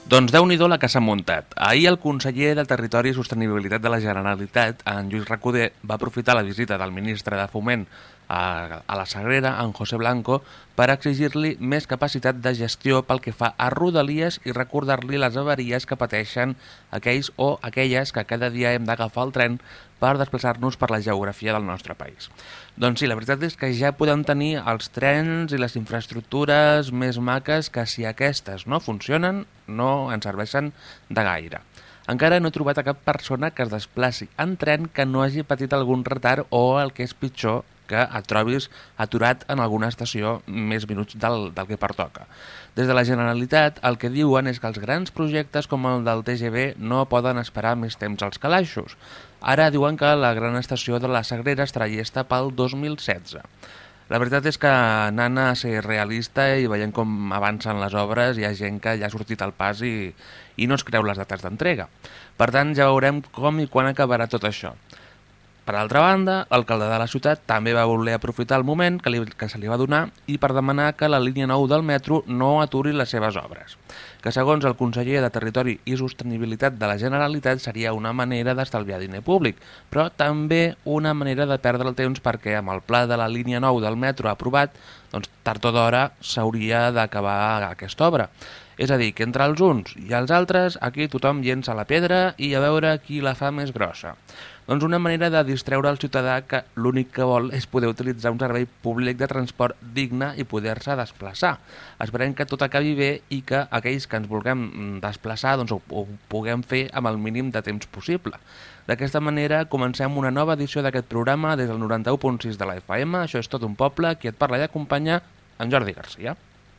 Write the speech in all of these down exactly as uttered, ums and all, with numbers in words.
Doncs déu-n'hi-do la que s'ha muntat. Ahir el conseller de Territori i Sostenibilitat de la Generalitat, en Lluís Recoder, va aprofitar la visita del ministre de Foment a, a la Sagrera, en José Blanco, per exigir-li més capacitat de gestió pel que fa a Rodalies i recordar-li les avaries que pateixen aquells o aquelles que cada dia hem d'agafar el tren per desplaçar-nos per la geografia del nostre país. Doncs sí, la veritat és que ja podem tenir els trens i les infraestructures més maques que si aquestes no funcionen no ens serveixen de gaire. Encara no he trobat a cap persona que es desplaci en tren que no hagi patit algun retard o, el que és pitjor, que et trobis aturat en alguna estació més minuts del, del que pertoca. Des de la Generalitat el que diuen és que els grans projectes com el del T G V no poden esperar més temps als calaixos. Ara diuen que la gran estació de la Sagrera estarà llesta pel dos mil setze. La veritat és que anant a ser realista i veient com avancen les obres hi ha gent que ja ha sortit al pas i, i no es creu les dates d'entrega. Per tant, ja veurem com i quan acabarà tot això. Per altra banda, l'alcalde de la ciutat també va voler aprofitar el moment que, li, que se li va donar i per demanar que la línia nou del metro no aturi les seves obres, que segons el conseller de Territori i Sostenibilitat de la Generalitat seria una manera d'estalviar diner públic, però també una manera de perdre el temps perquè amb el pla de la línia nou del metro aprovat, doncs tard o d'hora s'hauria d'acabar aquesta obra. És a dir, que entre els uns i els altres aquí tothom llença la pedra i a veure qui la fa més grossa. Doncs una manera de distreure el ciutadà que l'únic que vol és poder utilitzar un servei públic de transport digne i poder-se desplaçar. Esperem que tot acabi bé i que aquells que ens vulguem desplaçar doncs, ho, ho puguem fer amb el mínim de temps possible. D'aquesta manera comencem una nova edició d'aquest programa des del noranta-u punt sis de la F M. Això és Tot un poble, qui et parla i acompanya en Jordi Garcia.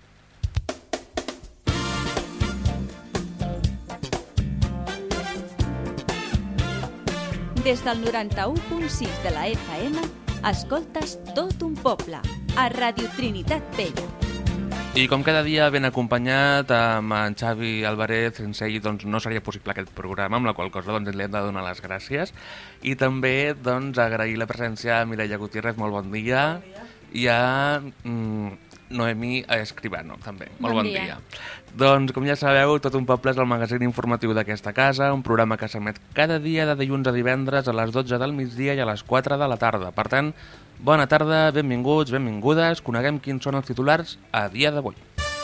Des del noranta-u punt sis de la F M, escoltes Tot un poble, a Radio Trinitat Vella. I com cada dia ben acompanyat amb en Xavi Álvarez, sense ell doncs, no seria possible aquest programa, amb la qual cosa doncs, li hem de donar les gràcies. I també doncs, agrair la presència a Mireia Gutiérrez, molt bon dia. Bon dia. I a mm, Noemí Escribano, també. Molt bon, bon dia. dia. Doncs, com ja sabeu, Tot un poble és el magazín informatiu d'aquesta casa, un programa que s'emet cada dia de dilluns a divendres a les dotze del migdia i a les quatre de la tarda. Per tant, bona tarda, benvinguts, benvingudes, coneguem quins són els titulars a dia d'avui.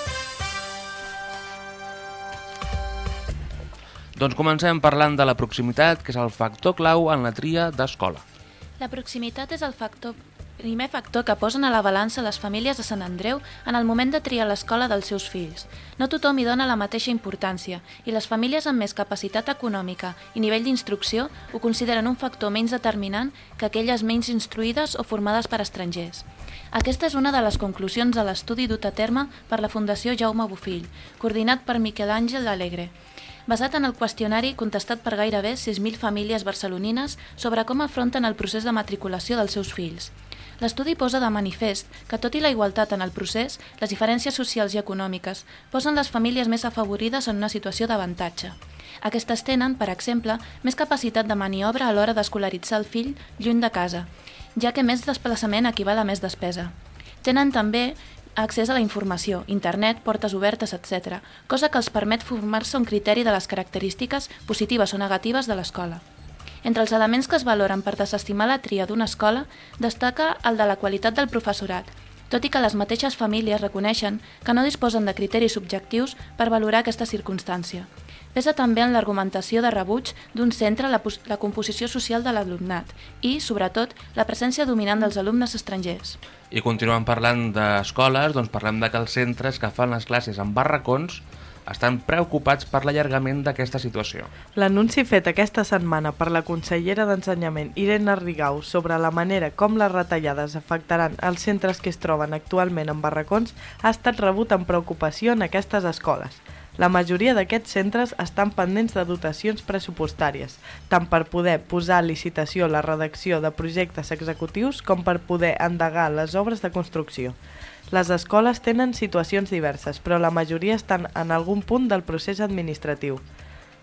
Doncs comencem parlant de la proximitat, que és el factor clau en la tria d'escola. La proximitat és el factor primer factor que posen a la balança les famílies de Sant Andreu en el moment de triar l'escola dels seus fills. No tothom hi dona la mateixa importància i les famílies amb més capacitat econòmica i nivell d'instrucció ho consideren un factor menys determinant que aquelles menys instruïdes o formades per estrangers. Aquesta és una de les conclusions de l'estudi dut a terme per la Fundació Jaume Bofill, coordinat per Miquel Àngel Alegre, basat en el qüestionari contestat per gairebé sis mil famílies barcelonines sobre com afronten el procés de matriculació dels seus fills. L'estudi posa de manifest que, tot i la igualtat en el procés, les diferències socials i econòmiques posen les famílies més afavorides en una situació d'avantatge. Aquestes tenen, per exemple, més capacitat de maniobra a l'hora d'escolaritzar el fill lluny de casa, ja que més desplaçament equival a més despesa. Tenen també accés a la informació, internet, portes obertes, etcètera, cosa que els permet formar-se un criteri de les característiques positives o negatives de l'escola. Entre els elements que es valoren per desestimar la tria d'una escola, destaca el de la qualitat del professorat, tot i que les mateixes famílies reconeixen que no disposen de criteris objectius per valorar aquesta circumstància. Pesa també en l'argumentació de rebuig d'un centre la, la composició social de l'alumnat i, sobretot, la presència dominant dels alumnes estrangers. I continuant parlant d'escoles, doncs parlem de que els centres que fan les classes en barracons estan preocupats per l'allargament d'aquesta situació. L'anunci fet aquesta setmana per la consellera d'Ensenyament, Irene Rigau, sobre la manera com les retallades afectaran els centres que es troben actualment en barracons ha estat rebut amb preocupació en aquestes escoles. La majoria d'aquests centres estan pendents de dotacions pressupostàries, tant per poder posar a licitació la redacció de projectes executius com per poder endegar les obres de construcció. Les escoles tenen situacions diverses, però la majoria estan en algun punt del procés administratiu.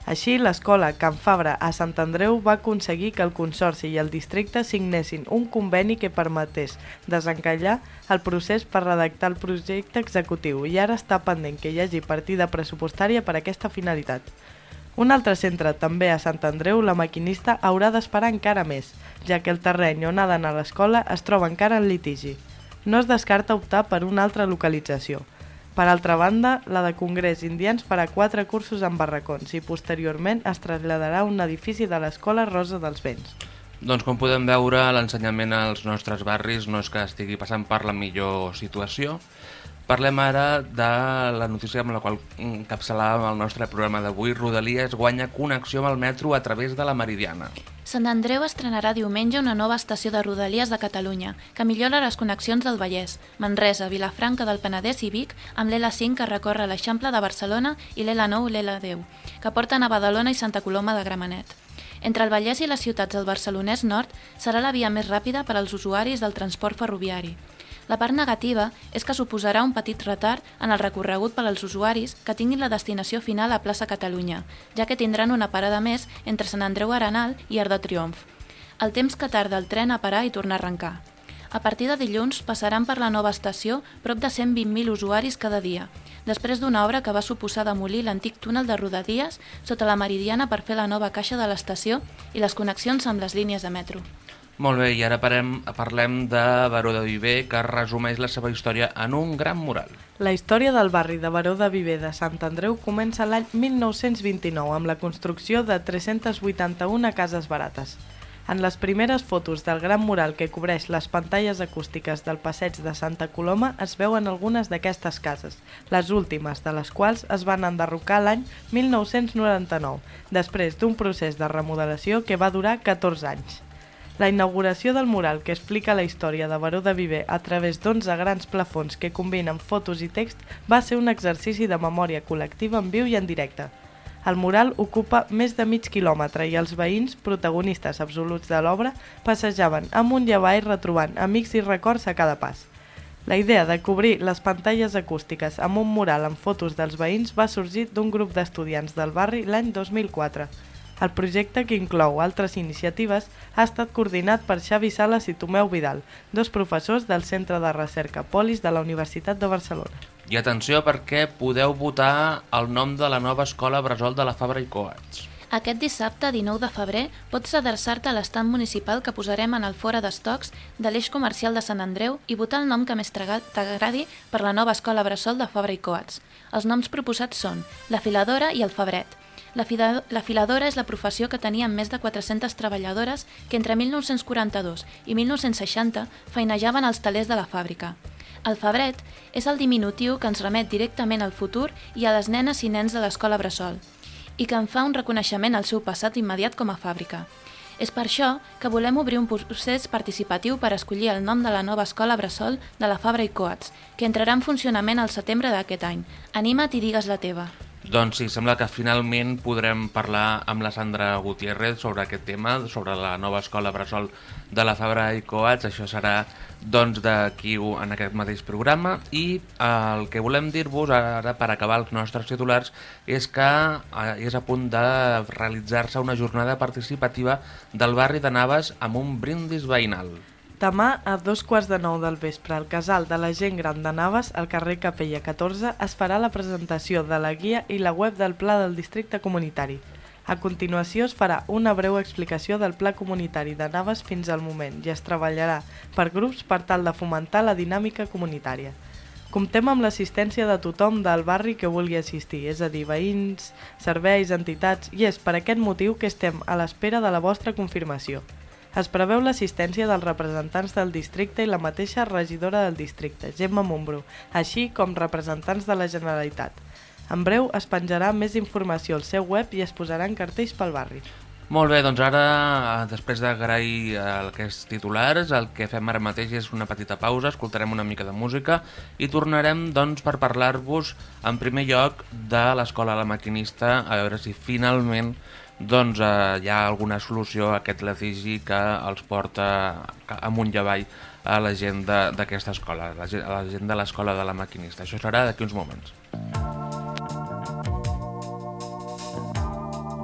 Així, l'escola Can Fabra a Sant Andreu va aconseguir que el Consorci i el districte signessin un conveni que permetés desencallar el procés per redactar el projecte executiu i ara està pendent que hi hagi partida pressupostària per a aquesta finalitat. Un altre centre, també a Sant Andreu, La Maquinista, haurà d'esperar encara més, ja que el terreny on ha d'anar l'escola es troba encara en litigi. No es descarta optar per una altra localització. Per altra banda, la de Congrés Indians farà quatre cursos en barracons i posteriorment es traslladarà a un edifici de l'Escola Rosa dels Vents. Doncs com podem veure, l'ensenyament als nostres barris no és que estigui passant per la millor situació. Parlem ara de la notícia amb la qual encapçalàvem el nostre programa d'avui. Rodalies guanya connexió amb el metro a través de la Meridiana. Sant Andreu estrenarà diumenge una nova estació de Rodalies de Catalunya, que millora les connexions del Vallès, Manresa, Vilafranca del Penedès i Vic, amb l'L cinc que recorre l'Eixample de Barcelona i l'L nou i l'L deu, que porten a Badalona i Santa Coloma de Gramenet. Entre el Vallès i les ciutats del Barcelonès Nord serà la via més ràpida per als usuaris del transport ferroviari. La part negativa és que suposarà un petit retard en el recorregut per als usuaris que tinguin la destinació final a Plaça Catalunya, ja que tindran una parada més entre Sant Andreu Arenal i Arc de Triomf. El temps que tarda el tren a parar i tornar a arrencar. A partir de dilluns passaran per la nova estació prop de cent vint mil usuaris cada dia, després d'una obra que va suposar demolir l'antic túnel de Rodalies sota la Meridiana per fer la nova caixa de l'estació i les connexions amb les línies de metro. Molt bé, i ara parem, parlem de Baró de Viver, que resumeix la seva història en un gran mural. La història del barri de Baró de Viver de Sant Andreu comença l'any mil nou-cents vint-i-nou amb la construcció de tres-centes vuitanta-una cases barates. En les primeres fotos del gran mural que cobreix les pantalles acústiques del passeig de Santa Coloma es veuen algunes d'aquestes cases, les últimes de les quals es van enderrocar l'any mil nou-cents noranta-nou, després d'un procés de remodelació que va durar catorze anys. La inauguració del mural que explica la història de Baró de Viver a través d'onze grans plafons que combinen fotos i text va ser un exercici de memòria col·lectiva en viu i en directe. El mural ocupa més de mig quilòmetre i els veïns, protagonistes absoluts de l'obra, passejaven amunt i avall retrobant amics i records a cada pas. La idea de cobrir les pantalles acústiques amb un mural amb fotos dels veïns va sorgir d'un grup d'estudiants del barri l'any dos mil quatre. El projecte, que inclou altres iniciatives, ha estat coordinat per Xavi Sales i Tomeu Vidal, dos professors del Centre de Recerca Polis de la Universitat de Barcelona. I atenció perquè podeu votar el nom de la nova escola bressol de la Fabra i Coats. Aquest dissabte, dinou de febrer, pots adreçar-te a l'estand municipal que posarem en el fora d'estocs de l'eix comercial de Sant Andreu i votar el nom que més t'agradi per la nova escola bressol de Fabra i Coats. Els noms proposats són la Filadora i el Fabret. La, fida, la filadora és la professió que tenia més de quatre-centes treballadores que entre mil nou-cents quaranta-dos i mil nou-cents seixanta feinejaven als talers de la fàbrica. El Fabret és el diminutiu que ens remet directament al futur i a les nenes i nens de l'escola bressol i que en fa un reconeixement al seu passat immediat com a fàbrica. És per això que volem obrir un procés participatiu per escollir el nom de la nova escola bressol de la Fabra i Coats, que entrarà en funcionament al setembre d'aquest any. Anima't i digues la teva. Doncs sí, sembla que finalment podrem parlar amb la Sandra Gutiérrez sobre aquest tema, sobre la nova escola bressol de la Fabra i Coats. Això serà doncs d'aquí en aquest mateix programa i el que volem dir-vos ara per acabar els nostres titulars és que és a punt de realitzar-se una jornada participativa del barri de Navas amb un brindis veïnal. Demà, a dos quarts de nou del vespre, al casal de la gent gran de Navas, al carrer Capella catorze, es farà la presentació de la guia i la web del Pla del Districte Comunitari. A continuació es farà una breu explicació del Pla Comunitari de Navas fins al moment i es treballarà per grups per tal de fomentar la dinàmica comunitària. Comptem amb l'assistència de tothom del barri que vulgui assistir, és a dir, veïns, serveis, entitats, i és per aquest motiu que estem a l'espera de la vostra confirmació. Es preveu l'assistència dels representants del districte i la mateixa regidora del districte, Gemma Montbrú, així com representants de la Generalitat. En breu es penjarà més informació al seu web i es posaran cartells pel barri. Molt bé, doncs ara, després d'agrair aquests titulars, el que fem ara mateix és una petita pausa, escoltarem una mica de música i tornarem doncs, per parlar-vos en primer lloc de l'escola La Maquinista, a veure si finalment doncs eh, hi ha alguna solució a aquest litigi que els porta amunt i avall a la gent d'aquesta escola, a la gent de l'escola de La Maquinista. Això serà d'aquí uns moments.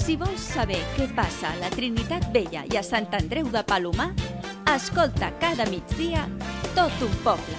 Si vols saber què passa a la Trinitat Vella i a Sant Andreu de Palomar, escolta cada migdia Tot un poble.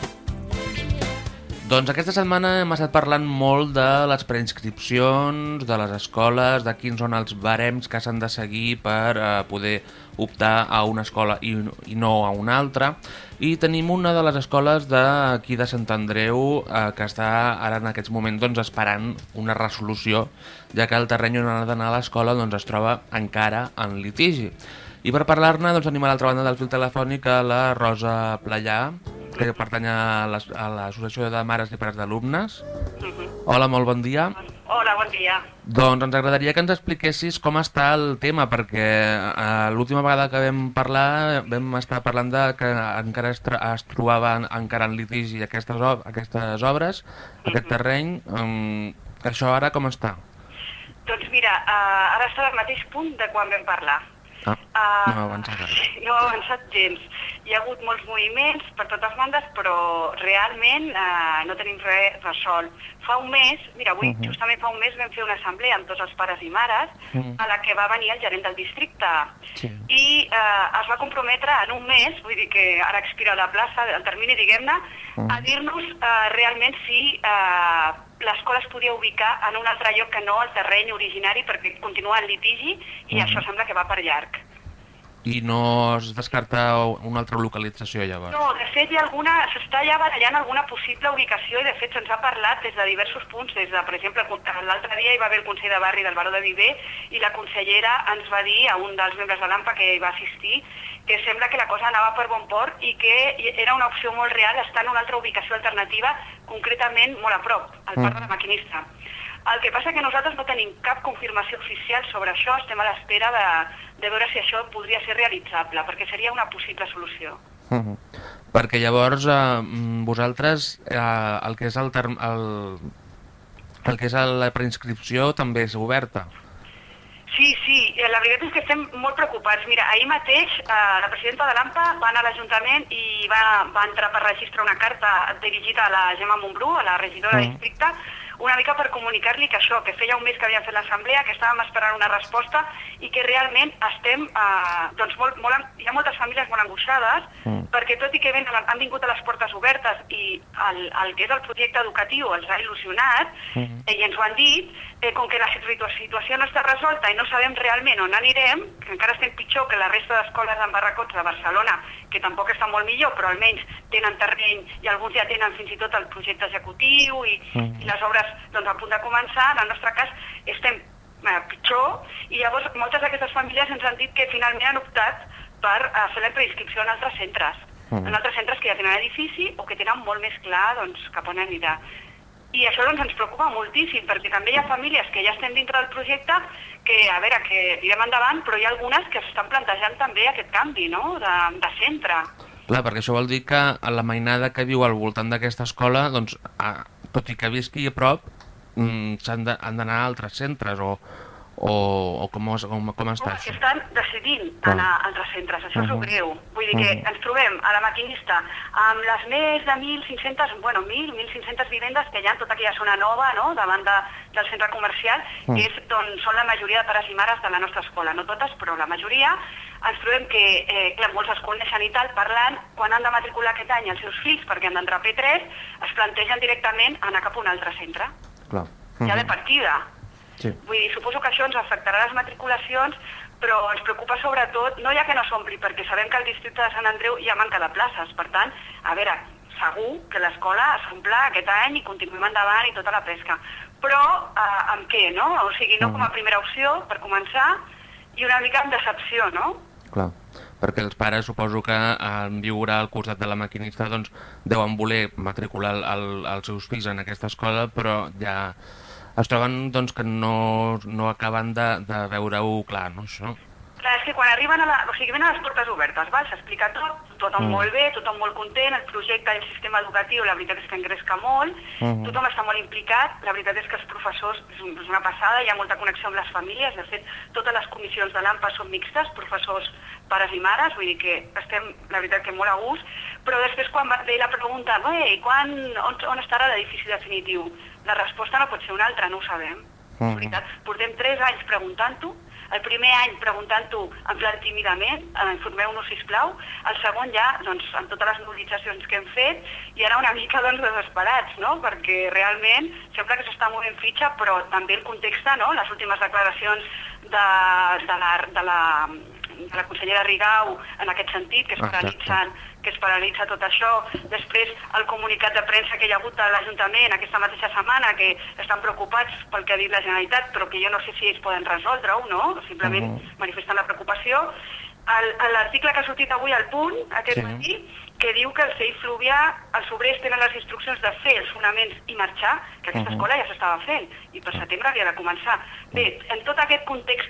Doncs aquesta setmana hem estat parlant molt de les preinscripcions, de les escoles, de quins són els barems que s'han de seguir per eh, poder optar a una escola i, i no a una altra. I tenim una de les escoles d'aquí de Sant Andreu eh, que està ara en aquests moments doncs, esperant una resolució, ja que el terreny on ha d'anar a l'escola doncs, es troba encara en litigi. I per parlar-ne doncs, tenim a l'altra banda del fil telefònic a la Rosa Playà, que pertany a l'Associació de Mares i Pares d'Alumnes. Uh-huh. Hola, molt bon dia. Hola, bon dia. Doncs ens agradaria que ens expliquessis com està el tema, perquè eh, l'última vegada que vam parlar vam estar parlant de que encara es, es trobaven encara en litigi aquestes, ob aquestes obres, uh-huh. aquest terreny. Um, això ara com està? Doncs mira, uh, ara està al mateix punt de quan vam parlar. Ah, uh, no ha avançat ara. No ha avançat gens. Hi ha hagut molts moviments per totes bandes, però realment eh, no tenim res resolt. Fa un mes, mira, avui uh -huh. justament fa un mes vam fer una assemblea amb tots els pares i mares, uh -huh. a la que va venir el gerent del districte. Sí. I eh, es va comprometre en un mes, vull dir que ara expira la plaça, el termini, diguem-ne, uh -huh. a dir-nos eh, realment si eh, l'escola es podia ubicar en un altre lloc que no el terreny originari, perquè continua en litigi i uh -huh. això sembla que va per llarg. I no es descarta una altra localització, llavors? No, de fet, hi ha alguna, s'està ja barallant alguna possible ubicació i, de fet, se'ns ha parlat des de diversos punts. Des de, per exemple, l'altre dia hi va haver el Consell de Barri del Baró de Viver i la consellera ens va dir a un dels membres de l'AMPA que hi va assistir que sembla que la cosa anava per bon port i que era una opció molt real estar en una altra ubicació alternativa, concretament molt a prop, al Parc de la Maquinista. El que passa que nosaltres no tenim cap confirmació oficial sobre això, estem a l'espera de, de veure si això podria ser realitzable, perquè seria una possible solució. Uh -huh. Perquè llavors eh, vosaltres eh, el que és el, term, el, el que és la preinscripció també és oberta? Sí, sí, la veritat és que estem molt preocupats. Mira, ahir mateix eh, la presidenta de l'AMPA va anar a l'Ajuntament i va, va entrar per registrar una carta dirigida a la Gemma Montbrú, a la regidora uh -huh. de districte, una mica per comunicar-li que això, que feia un mes que havíem fet l'assemblea, que estàvem esperant una resposta i que realment estem, eh, doncs molt, molt, hi ha moltes famílies molt angoixades mm. perquè tot i que ben, han vingut a les portes obertes i el, el que és el projecte educatiu els ha il·lusionat mm. eh, i ens ho han dit, eh, com que la situació no està resolta i no sabem realment on anirem, que encara estem pitjor que la resta d'escoles en barracots de Barcelona, que tampoc està molt millor, però almenys tenen terreny i alguns ja tenen fins i tot el projecte executiu i, mm. i les obres doncs, a punt de començar. En el nostre cas estem eh, pitjor i llavors moltes d'aquestes famílies ens han dit que finalment han optat per eh, fer la preinscripció en altres centres, mm. en altres centres que ja tenen edifici o que tenen molt més clar doncs, cap on anirà. I això doncs, ens preocupa moltíssim, perquè també hi ha famílies que ja estem dintre del projecte que, a veure, que tirem endavant, però hi ha algunes que s'estan plantejant també aquest canvi, no?, de, de centre. Clar, perquè això vol dir que la mainada que viu al voltant d'aquesta escola, doncs, a, tot i que visqui a prop, mm, s'han d'anar a altres centres, o, o, o com, com, com està oh, això? Estan decidint anar a altres centres, això uh -huh. és greu. Vull dir que uh -huh. ens trobem a la Maquinista amb les més de mil cinc-centes, bueno, mil, mil cinc-centes vivendes que hi ha en tota aquella zona nova, no?, davant de, del centre comercial, uh -huh. que és d'on són la majoria de pares i mares de la nostra escola, no totes, però la majoria. Ens trobem que, eh, clar, molts es coneixen i tal, parlant, quan han de matricular aquest any els seus fills perquè han d'entrar a P tres, es plantegen directament anar cap a un altre centre. Clar. Uh-huh. Ja de partida. Sí. Vull dir, suposo que això ens afectarà les matriculacions, però ens preocupa sobretot, no ja que no s'ompli, perquè sabem que al districte de Sant Andreu hi ha manca de places, per tant, a veure, segur que l'escola s'omple aquest any i continuem endavant i tota la pesca. Però eh, amb què, no? O sigui, no com a primera opció, per començar, i una mica amb decepció, no? Clar, perquè els pares suposo que en viure al costat de la Maquinista doncs deuen voler matricular el, els seus fills en aquesta escola, però ja es troben doncs, que no, no acaben de, de veure-ho clar, no, això? Clar, és que quan arriben a, la, o sigui, venen a les portes obertes, val? S'explica tot, tothom mm. molt bé, tothom molt content, el projecte del sistema educatiu, la veritat és que engresca molt, mm -hmm. tothom està molt implicat, la veritat és que els professors, és una passada, hi ha molta connexió amb les famílies, de fet, totes les comissions de l'AMPA són mixtes, professors, pares i mares, vull dir que estem, la veritat, que molt a gust, però després quan va dir la pregunta, bé, quan, on, on estarà l'edifici definitiu? La resposta no pot ser una altra, no ho sabem. Mm -hmm. Portem tres anys preguntant-ho, el primer any preguntant-ho en plan tímidament, eh, informeu-nos sisplau, el segon ja, doncs, amb totes les mobilitzacions que hem fet, i ara una mica, doncs, desesperats, no?, perquè realment sembla que s'està movent fitxa, però també el context, no?, les últimes declaracions de, de la... De la de la consellera Rigau en aquest sentit, que es, paralitzen, que es paralitza tot això. Després el comunicat de premsa que hi ha hagut a l'Ajuntament aquesta mateixa setmana, que estan preocupats pel que ha dit la Generalitat, però que jo no sé si ells poden resoldre-ho, no? Simplement uh -huh. manifestant la preocupació. L'article que ha sortit avui al Punt, aquest sí. matí, que diu que el C I Fluvià, els obrers tenen les instruccions de fer els fonaments i marxar, que aquesta uh -huh. escola ja s'estava fent, i per setembre havia de començar. Bé, en tot aquest context,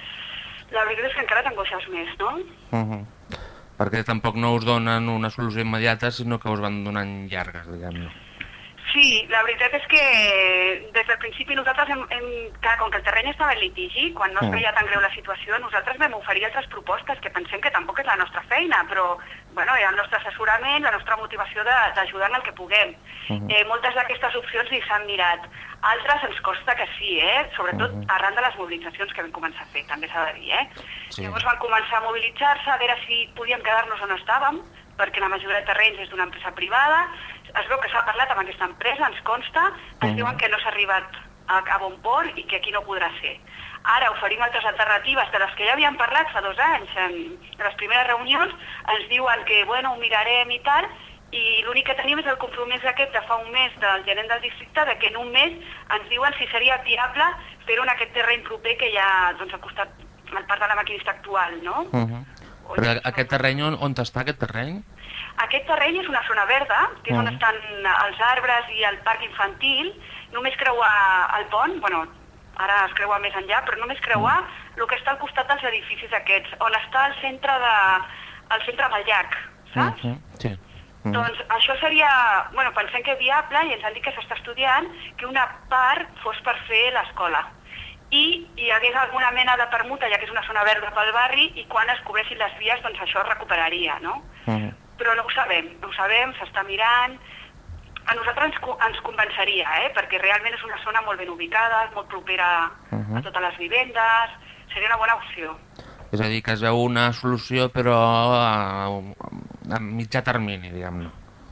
la veritat és que encara t'angoixes més, no? Uh -huh. Perquè tampoc no us donen una solució immediata, sinó que us van donant llargues, diguem-ne. Sí, la veritat és que des del principi nosaltres hem, hem clar, com que el terreny estava en litigi, quan no es veia tan greu la situació, nosaltres vam oferir altres propostes, que pensem que tampoc és la nostra feina, però bueno, era el nostre assessorament, la nostra motivació d'ajudar en el que puguem. Uh -huh. eh, moltes d'aquestes opcions ni s'han mirat. Altres ens costa que sí, eh? Sobretot uh -huh. arran de les mobilitzacions que vam començar a fer, també s'ha de dir. Eh? Sí. Llavors van començar a mobilitzar-se, a veure si podíem quedar-nos on estàvem, perquè la majoria de terrenys és d'una empresa privada. Es veu que s'ha parlat amb aquesta empresa, ens consta, ens uh -huh. diuen que no s'ha arribat a, a bon port i que aquí no podrà ser. Ara oferim altres alternatives de les que ja havíem parlat fa dos anys, en, en les primeres reunions, ens diuen que, bueno, ho mirarem i tal, i l'únic que tenim és el compromís aquest de fa un mes del gerent del districte, de que en un mes ens diuen si seria viable fer-ho en aquest terreny proper que hi ha, doncs, al costat, al parc de la maquinista actual, no? Uh -huh. Però aquest terreny, on, on està aquest terreny? Aquest terreny és una zona verda, que és uh -huh. on estan els arbres i el parc infantil, només creuar el pont, bueno, ara es creua més enllà, però només creuar el que està al costat dels edificis aquests, on està el centre, de, el centre del llac, saps? Uh -huh. Sí. Uh -huh. Doncs això seria, bueno, pensem que és viable i ens han dit que s'està estudiant que una part fos per fer l'escola. I hi hagués alguna mena de permuta, ja que és una zona verda pel barri, i quan es cobressin les vies, doncs això es recuperaria, no? Uh -huh. Però no ho sabem, no ho sabem, s'està mirant. A nosaltres ens, ens convenceria, eh? Perquè realment és una zona molt ben ubicada, molt propera uh -huh. a totes les vivendes, seria una bona opció. És a dir, que es veu una solució, però a, a mitjà termini, diguem-ne.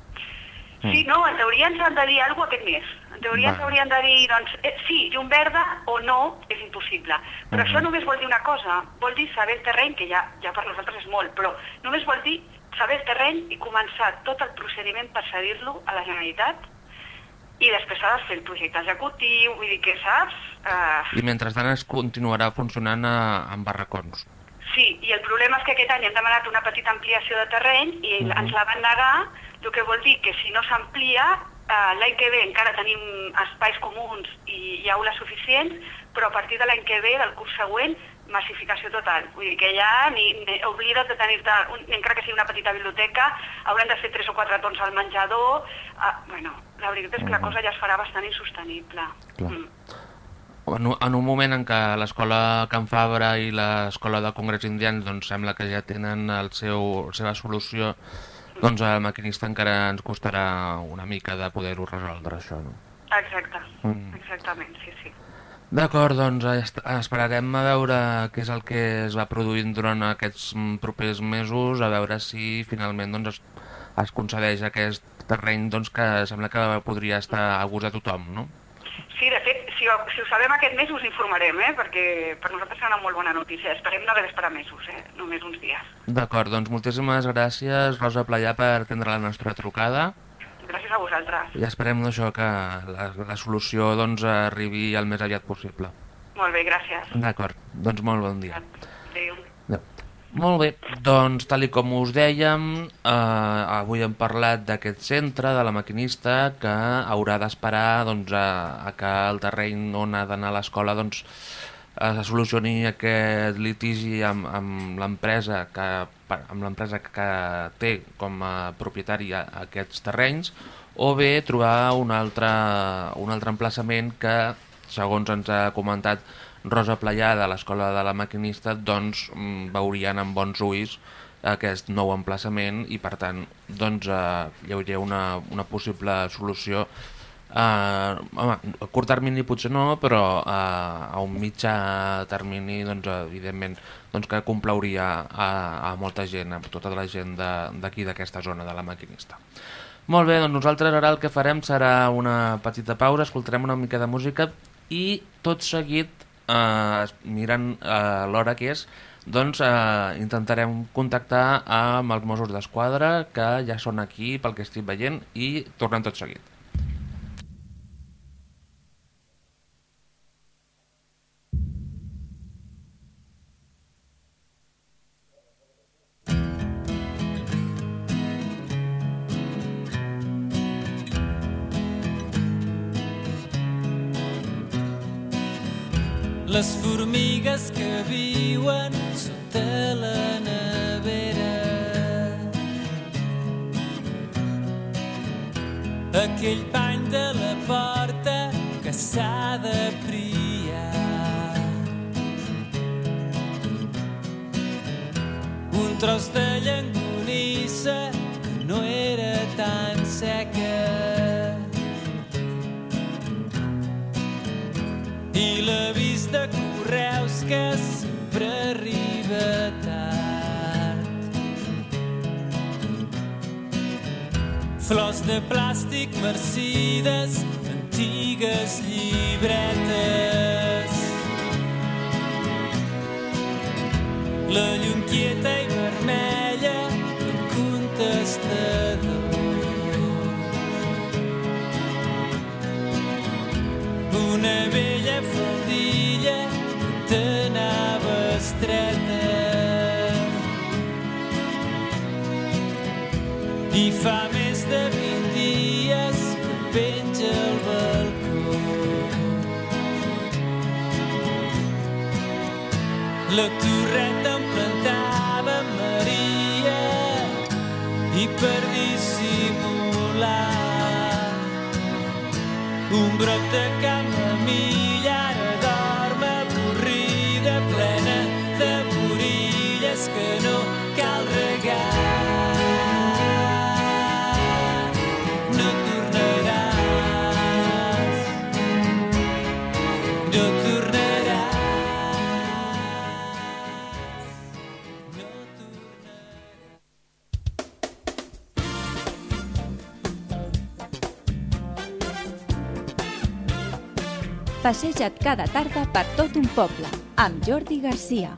Sí, no, en teoria ens han de dir alguna cosa aquest mes. En teoria ens haurien de dir, doncs, eh, sí, llum verda o no, és impossible. Però uh -huh. això només vol dir una cosa, vol dir saber el terreny, que ja, ja per nosaltres és molt, però només vol dir saber el terreny i començar tot el procediment per cedir-lo a la Generalitat, i després s'ha de fer el projecte executiu, vull dir que, saps? Uh... I mentrestant es continuarà funcionant a, amb barracons. Sí, i el problema és que aquest any hem demanat una petita ampliació de terreny i uh -huh. ens la van negar, el que vol dir que si no s'amplia, uh, l'any que ve encara tenim espais comuns i, i aules suficients, però a partir de l'any que ve, del curs següent, massificació total. Vull dir que ja ni, ni oblida't de tenir-te, encara que sigui una petita biblioteca, hauran de fer tres o quatre torns al menjador. Uh, bueno, la veritat és que la cosa ja es farà bastant insostenible. Clar. Mm. En, un, en un moment en què l'escola Can Fabra i l'escola de Congrés Indians doncs sembla que ja tenen el seu, la seva solució, doncs al maquinista encara ens costarà una mica de poder-ho resoldre, això, no? Exacte, mm. exactament, sí, sí. D'acord, doncs esperarem a veure què és el que es va produint durant aquests propers mesos, a veure si finalment doncs, es, es concedeix aquest terreny doncs, que sembla que podria estar a gust de tothom, no? Sí, de fet, si ho, si ho sabem aquest mes us informarem, eh? Perquè per nosaltres serà una molt bona notícia. Esperem no haver d'esperar mesos, eh? Només uns dies. D'acord, doncs moltíssimes gràcies, Rosa Playà, per atendre la nostra trucada. Gràcies a vosaltres. I esperem això, que la, la solució doncs, arribi el més aviat possible. Molt bé, gràcies. D'acord, doncs molt bon dia. Adéu. Adéu. Molt bé, doncs tal com us dèiem, eh, avui hem parlat d'aquest centre, de la maquinista, que haurà d'esperar doncs, a, a que el terreny on ha d'anar a l'escola doncs, es solucioni aquest litigi amb, amb l'empresa que, amb l'empresa que té com a propietari aquests terrenys, o bé trobar un altre, un altre emplaçament que, segons ens ha comentat Rosa Playà de l'Escola de la Maquinista, doncs veurien amb bons ulls aquest nou emplaçament i per tant doncs, eh, hi hauria una, una possible solució Uh, home, a curt termini potser no, però uh, a un mitjà termini, doncs, evidentment, doncs, que complauria a, a molta gent, a tota la gent d'aquí, d'aquesta zona de La Maquinista. Molt bé, doncs nosaltres ara el que farem serà una petita pausa, escoltarem una mica de música i tot seguit, uh, mirant uh, l'hora que és, doncs uh, intentarem contactar amb els Mossos d'Esquadra, que ja són aquí pel que estic veient, i tornem tot seguit. Les formigues que viuen sota la nevera, aquell pany de la porta que s'ha de priar, un tros de llonganissa que no era tan seca, i l'avís de correus que sempre arriba tard. Flors de plàstic marcides, antigues llibretes, la llum quieta i vermella del contestador, una vella faldilla que t'anava estreta, i fa més de vint dies que penja al balcó. La torreta on plantava Maria, i per dissimular un brot de camamilla ara dorm avorrida, plena de borilles que no cal regar. No tornaràs, no tornaràs, no tornaràs. Passeja't cada tarda per tot un poble, amb Jordi Garcia.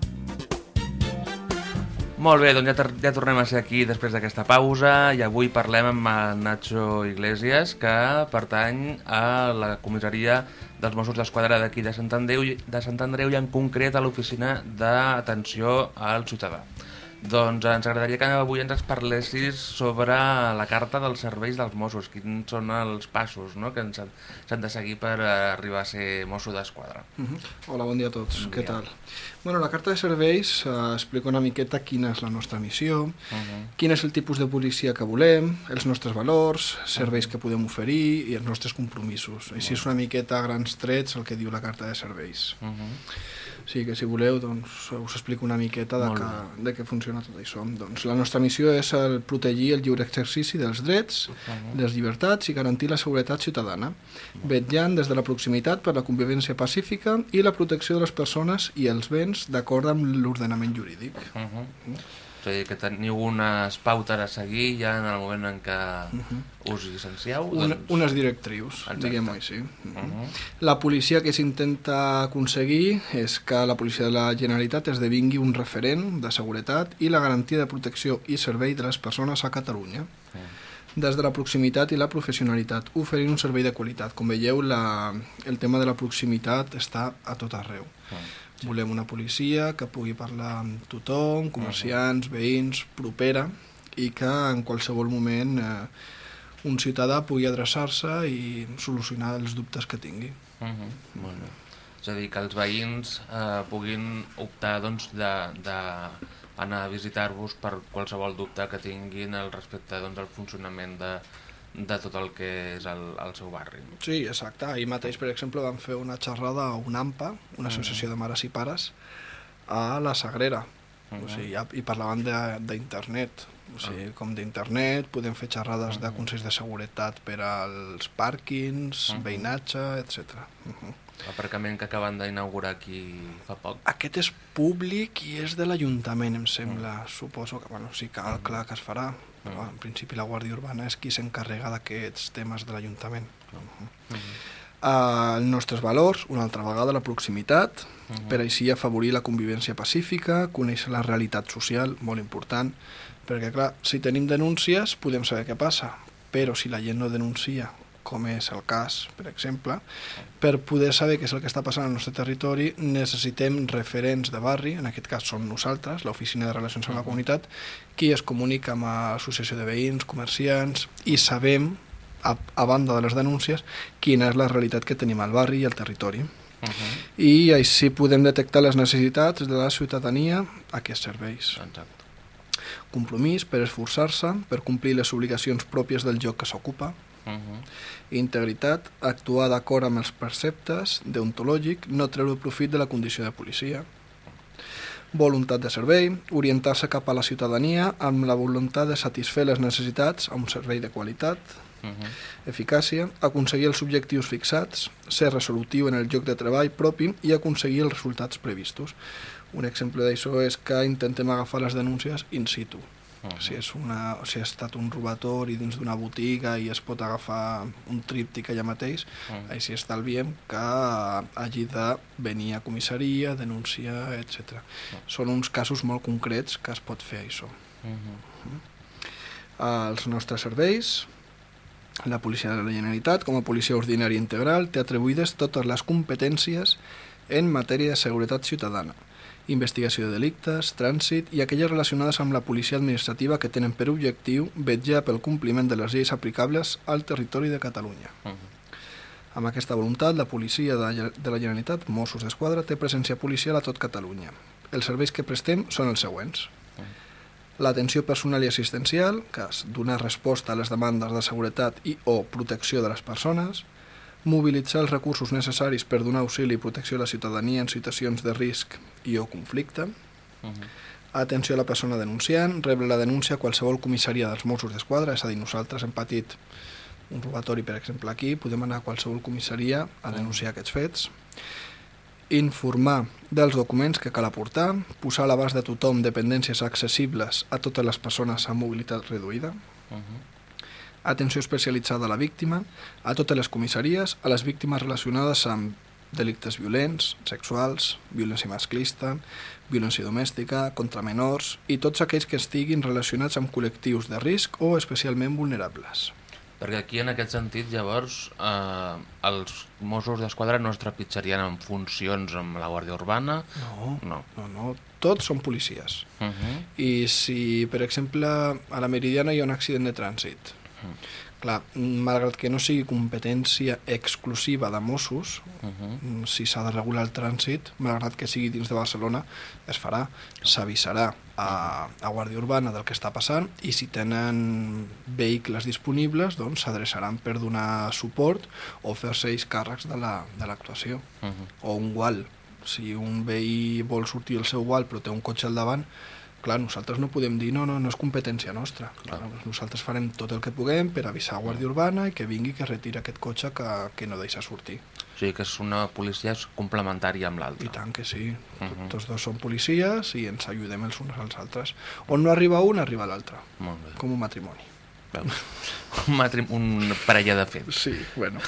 Molt bé, doncs ja, ja tornem a ser aquí després d'aquesta pausa i avui parlem amb Nacho Iglesias, que pertany a la comissaria dels Mossos d'Esquadra d'aquí de Sant Andreu, de Sant Andreu i en concret a l'oficina d'atenció al ciutadà. Doncs ens agradaria que avui ens parlessis sobre la carta dels serveis dels Mossos, quins són els passos, no?, que s'han de seguir per arribar a ser Mosso d'Esquadra. Uh-huh. Hola, bon dia a tots, bon què dia. tal? Bueno, la carta de serveis eh, explica una miqueta quina és la nostra missió, uh-huh. quin és el tipus de policia que volem, els nostres valors, serveis uh-huh. que podem oferir i els nostres compromisos. Així és una miqueta a grans trets el que diu la carta de serveis. Uh-huh. Sí, que si voleu doncs, us explico una miqueta de, que, de què funciona tot això. Doncs, la nostra missió és el protegir el lliure exercici dels drets, uh-huh. les llibertats i garantir la seguretat ciutadana, uh-huh. vetllant des de la proximitat per la convivència pacífica i la protecció de les persones i els béns d'acord amb l'ordenament jurídic. Uh-huh. Uh-huh. És a dir, que teniu unes pautes a seguir ja en el moment en què uh-huh. us llicencieu? Una, doncs... Unes directrius, diguem-ho així. Uh-huh. Uh-huh. La policia que s'intenta aconseguir és que la policia de la Generalitat esdevingui un referent de seguretat i la garantia de protecció i servei de les persones a Catalunya. Uh-huh. Des de la proximitat i la professionalitat, oferint un servei de qualitat. Com veieu, la, el tema de la proximitat està a tot arreu. Uh-huh. Volem una policia que pugui parlar amb tothom, comerciants, veïns, propera, i que en qualsevol moment eh, un ciutadà pugui adreçar-se i solucionar els dubtes que tingui. Uh-huh. Molt bé. És a dir, que els veïns eh, puguin optar doncs, de, de anar a visitar-vos per qualsevol dubte que tinguin al respecte doncs, al funcionament de, de tot el que és el, el seu barri. Sí, exacte. Ahir mateix, per exemple, vam fer una xerrada a UNAMPA, una associació de mares i pares, a la Sagrera. Uh-huh. O sigui, ja, i parlaven d'internet. O sigui, uh-huh. com d'internet, podem fer xerrades uh-huh. de consells de seguretat per als pàrquings, uh-huh. veïnatge, etcètera. Uh-huh. L'aparcament que acaben d'inaugurar aquí fa poc. Aquest és públic i és de l'Ajuntament, em sembla. Uh-huh. Suposo que, bueno, sí, cal, uh-huh. clar que es farà, però uh-huh. en principi la Guàrdia Urbana és qui s'encarrega d'aquests temes de l'Ajuntament. Uh-huh. Uh-huh. Uh, els nostres valors, una altra vegada, la proximitat, uh-huh. per així afavorir la convivència pacífica, conèixer la realitat social, molt important, perquè, clar, si tenim denúncies podem saber què passa, però si la gent no denuncia, com és el cas, per exemple, per poder saber què és el que està passant al nostre territori necessitem referents de barri, en aquest cas som nosaltres, l'Oficina de Relacions amb la Comunitat, qui es comunica amb l'associació de veïns, comerciants, i sabem, a, a banda de les denúncies, quina és la realitat que tenim al barri i al territori. Uh-huh. I així podem detectar les necessitats de la ciutadania a aquests serveis. Exacte. Compromís per esforçar-se, per complir les obligacions pròpies del lloc que s'ocupa. Uh-huh. Integritat, actuar d'acord amb els preceptes deontològic, no treure profit de la condició de policia. Voluntat de servei, orientar-se cap a la ciutadania amb la voluntat de satisfer les necessitats a un servei de qualitat. Uh-huh. Eficàcia, aconseguir els objectius fixats, ser resolutiu en el lloc de treball propi i aconseguir els resultats previstos. Un exemple d'això és que intentem agafar les denúncies in situ. Uh-huh. Si, és una, si ha estat un robatori dins d'una botiga i es pot agafar un tríptic allà mateix, uh-huh. així estalviem que hagi de venir a comissaria, denunciar, etcètera. Uh-huh. Són uns casos molt concrets que es pot fer això. Uh-huh. Uh-huh. Els nostres serveis, la policia de la Generalitat, com a policia ordinària integral, té atribuïdes totes les competències en matèria de seguretat ciutadana, investigació de delictes, trànsit i aquelles relacionades amb la policia administrativa que tenen per objectiu vetllar pel compliment de les lleis aplicables al territori de Catalunya. Uh-huh. Amb aquesta voluntat, la policia de la Generalitat, Mossos d'Esquadra, té presència policial a tot Catalunya. Els serveis que prestem són els següents. Uh-huh. L'atenció personal i assistencial, que és donar resposta a les demandes de seguretat i o protecció de les persones, mobilitzar els recursos necessaris per donar auxili i protecció a la ciutadania en situacions de risc i o conflicte, uh-huh. atenció a la persona denunciant, rebre la denúncia a qualsevol comissaria dels Mossos d'Esquadra, és a dir, nosaltres hem patit un robatori, per exemple, aquí, podem anar a qualsevol comissaria a denunciar uh-huh. aquests fets, informar dels documents que cal aportar, posar a l'abast de tothom dependències accessibles a totes les persones amb mobilitat reduïda, uh-huh. atenció especialitzada a la víctima, a totes les comissaries, a les víctimes relacionades amb delictes violents, sexuals, violència masclista, violència domèstica, contra menors i tots aquells que estiguin relacionats amb col·lectius de risc o especialment vulnerables. Perquè aquí, en aquest sentit, llavors, eh, els Mossos d'Esquadra no es trepitjarien en funcions amb la Guàrdia Urbana? No, no, no, no. Tots són policies. Uh-huh. I si, per exemple, a la Meridiana hi ha un accident de trànsit, uh-huh. clar, malgrat que no sigui competència exclusiva de Mossos, uh-huh. si s'ha de regular el trànsit, malgrat que sigui dins de Barcelona, es farà, s'avisarà a, a Guàrdia Urbana del que està passant i si tenen vehicles disponibles doncs s'adreçaran per donar suport o fer-se ells càrrecs de l'actuació. La, uh-huh. O un gual, si un veí vol sortir el seu gual però té un cotxe al davant, clar, nosaltres no podem dir no, no, no és competència nostra. Clar, nosaltres farem tot el que puguem per avisar a Guàrdia Urbana i que vingui que retiri aquest cotxe que, que no deixa sortir. O sigui que és una policia complementària amb l'altra. I tant que sí. Uh-huh. Tots dos són policies i ens ajudem els uns als altres. On no arriba un, arriba l'altre. Molt bé. Com un matrimoni. un, matrim un parella de fet. Sí, bueno.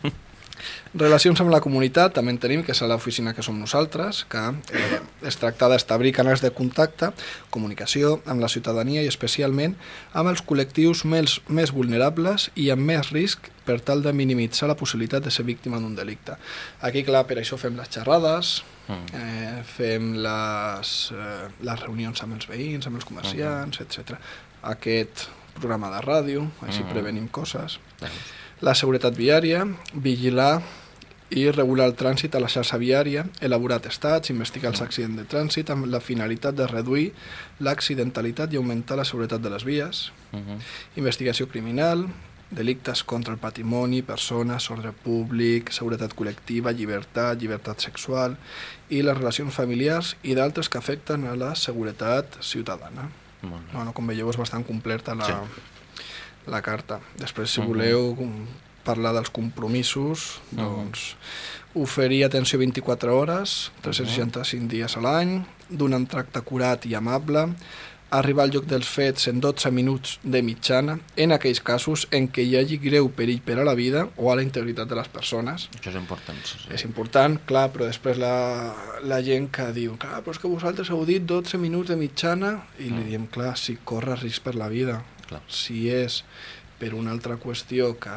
Relacions amb la comunitat també en tenim, que és l'oficina que som nosaltres, que eh, es tracta d'establir canals de contacte, comunicació amb la ciutadania i especialment amb els col·lectius més, més vulnerables i amb més risc per tal de minimitzar la possibilitat de ser víctima d'un delicte. Aquí, clar, per això fem les xerrades, eh, fem les, eh, les reunions amb els veïns, amb els comerciants, etcètera. Aquest programa de ràdio, així prevenim coses. La seguretat viària, vigilar i regular el trànsit a la xarxa viària, elaborar atestats, investigar els accidents de trànsit amb la finalitat de reduir l'accidentalitat i augmentar la seguretat de les vies, uh-huh. investigació criminal, delictes contra el patrimoni, persones, ordre públic, seguretat col·lectiva, llibertat, llibertat sexual i les relacions familiars i d'altres que afecten a la seguretat ciutadana. Bueno, com veieu és bastant completa la, sí. la carta. Després, si voleu parlar dels compromisos, doncs oferir atenció vint-i-quatre hores, tres-cents seixanta-cinc dies a l'any, donar un tracte curat i amable, arribar al lloc dels fets en dotze minuts de mitjana, en aquells casos en què hi hagi greu perill per a la vida o a la integritat de les persones. Això és important. Sí. És important, clar, però després la, la gent que diu, clar, però és que vosaltres heu dit dotze minuts de mitjana, i mm. li diem, clar, si corre risc per la vida, clar. Si és per una altra qüestió que,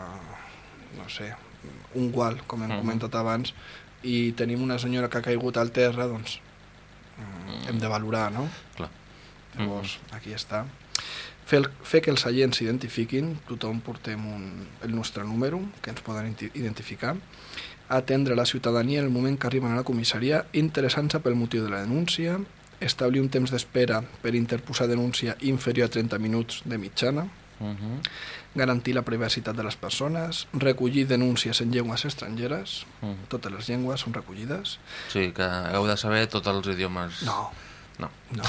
no sé, un gual, com hem mm. comentat abans, i tenim una senyora que ha caigut al terra, doncs mm. hem de valorar, no? Clar. Llavors, aquí està. Fer, el, fer que els agents s'identifiquin, tothom portem un, el nostre número, que ens poden identificar, atendre la ciutadania en el moment que arriben a la comissaria, interessant-se pel motiu de la denúncia, establir un temps d'espera per interposar denúncia inferior a trenta minuts de mitjana, uh-huh. garantir la privacitat de les persones, recollir denúncies en llengües estrangeres, uh-huh. totes les llengües són recollides. Sí, que heu de saber tots els idiomes. No. No. No.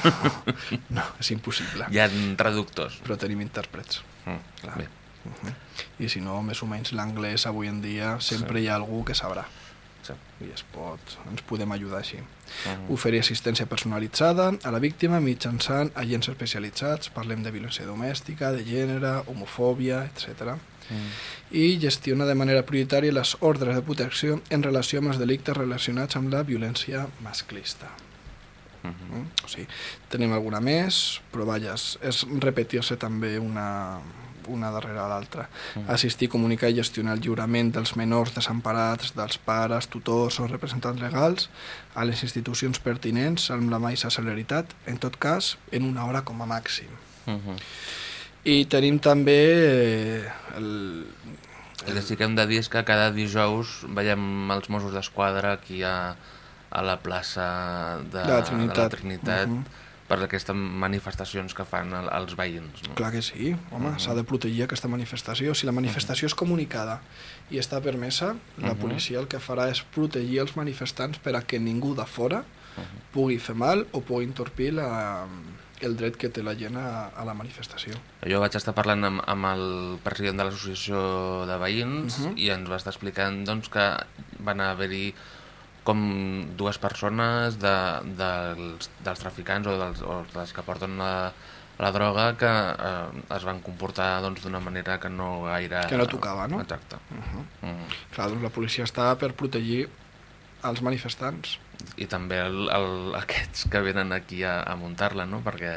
No, és impossible. Hi ha traductors. Però tenim intèrprets. Mm, clar. Bé. Uh-huh. I si no, més o menys l'anglès avui en dia sempre sí. hi ha algú que sabrà. Sí. I es pot, ens podem ajudar així. Uh-huh. Oferir assistència personalitzada a la víctima mitjançant agents especialitzats, parlem de violència domèstica, de gènere, homofòbia, etcètera. Uh-huh. I gestionar de manera prioritària les ordres de protecció en relació amb els delictes relacionats amb la violència masclista. Uh-huh. O sigui, tenim alguna més, però vaja, és repetir-se també una, una darrere l'altra. Uh-huh. Assistir, comunicar i gestionar el lliurament dels menors desemparats, dels pares, tutors o representants legals a les institucions pertinents amb la màxima celeritat, en tot cas, en una hora com a màxim. Uh-huh. I tenim també el... El que sí que hem de dir és que cada dijous veiem els Mossos d'Esquadra aquí a... a la plaça de, de la Trinitat, de la Trinitat uh-huh. per aquestes manifestacions que fan els veïns. No? Clar que sí, home, uh-huh. s'ha de protegir aquesta manifestació. Si la manifestació uh-huh. és comunicada i està permesa, la uh-huh. policia el que farà és protegir els manifestants per a que ningú de fora uh-huh. pugui fer mal o pugui entorpir la, el dret que té la gent a, a la manifestació. Jo vaig estar parlant amb, amb el president de l'associació de veïns uh-huh. i ens va estar explicant doncs, que van haver-hi com dues persones de, dels, dels traficants o dels, o dels que porten la, la droga que eh, es van comportar doncs, d'una manera que no gaire... Que no tocava, no? Exacte. Uh-huh. Uh-huh. Clar, doncs la policia està per protegir els manifestants. I també el, el, aquests que venen aquí a, a muntar-la, no? Perquè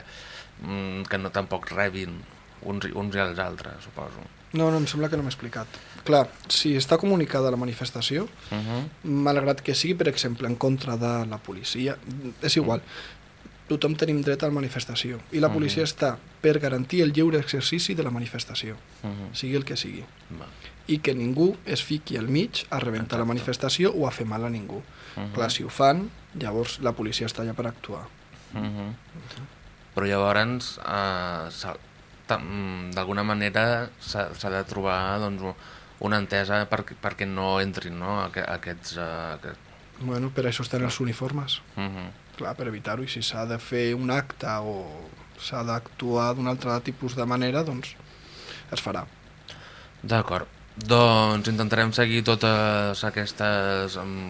mm, que no tampoc rebin uns, uns i els altres, suposo. No, no, em sembla que no m'he explicat. Clar, si està comunicada la manifestació, uh-huh. malgrat que sigui, per exemple, en contra de la policia, és igual, uh-huh. tothom tenim dret a la manifestació, i la policia uh-huh. està per garantir el lliure exercici de la manifestació, uh-huh. sigui el que sigui, uh-huh. i que ningú es fiqui al mig a rebentar Exacte. La manifestació o a fer mal a ningú. Uh-huh. Clar, si ho fan, llavors la policia està allà per actuar. Uh-huh. Uh-huh. Però llavors... Uh, d'alguna manera s'ha de trobar doncs, una entesa perquè, perquè no entrin no, aquests... Uh, aquest... Bueno, per això estan els uniformes. Uh-huh. Clar, per evitar-ho, i si s'ha de fer un acte o s'ha d'actuar d'un altre tipus de manera, doncs es farà. D'acord. Doncs intentarem seguir totes aquestes... Um,